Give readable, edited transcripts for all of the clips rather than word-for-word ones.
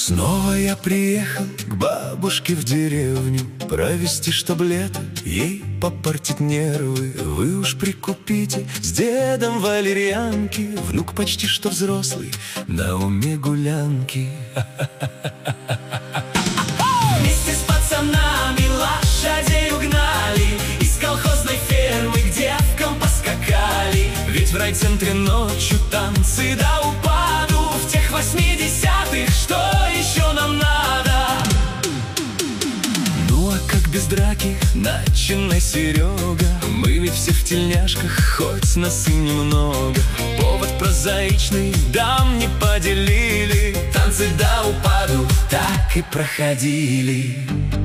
Снова я приехал к бабушке в деревню провести, чтоб лето ей попортить нервы. Вы уж прикупите с дедом валерьянки, внук почти что взрослый, на уме гулянки. Вместе с пацанами лошадей угнали из колхозной фермы к девкам поскакали. Ведь в райцентре ночью танцы до упаду, в тех 80-х, что еще нам надо? Ну а как без драки, начинай, Серега. Мы ведь все в тельняшках, хоть нас и немного. Повод прозаичный, дам не поделили. Танцы до упаду так и проходили.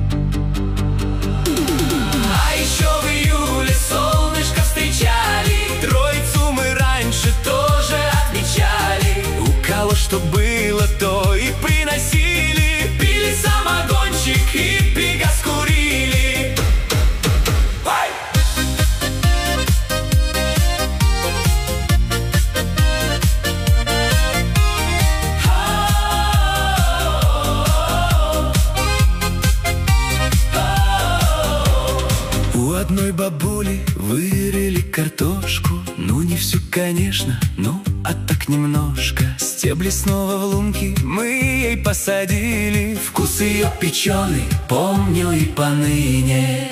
А еще в июле солнышко встречали, Троицу мы раньше тоже отмечали. У кого что было, то и приносили. пили самогончик и пегас курили. Ай! У одной бабули вырыли картошку. Ну не всю, конечно, ну а так немножко. Стебли снова в лунки мы ей посадили. Вкус ее печеный помню и поныне.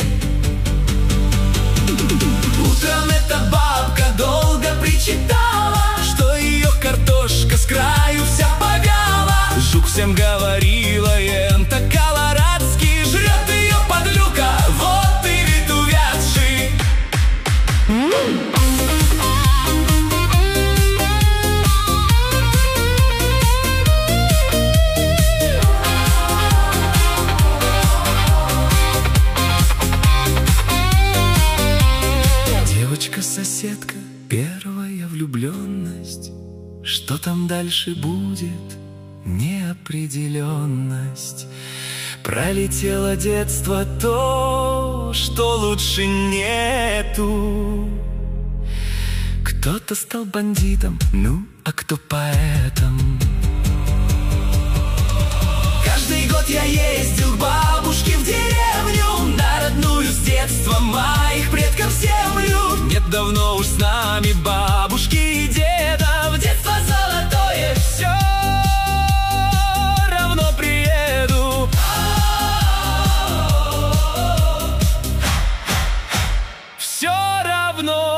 Утром эта бабка долго причитала, что ее картошка с краю вся повяла. Жук всем говорила, ента колорадский, жрет ее подлюка, вот и вид увядший. Девочка-соседка, первая влюбленность. Что там дальше будет? Неопределенность. Пролетело детство, то, что лучше нету. Кто-то стал бандитом, ну, а кто поэтом. Каждый год я ездил к бабушке в деревню, на родную с детства моих предков землю. Нет давно уж с нами бабушки и дедов. Детство золотое, Все равно приеду. Все равно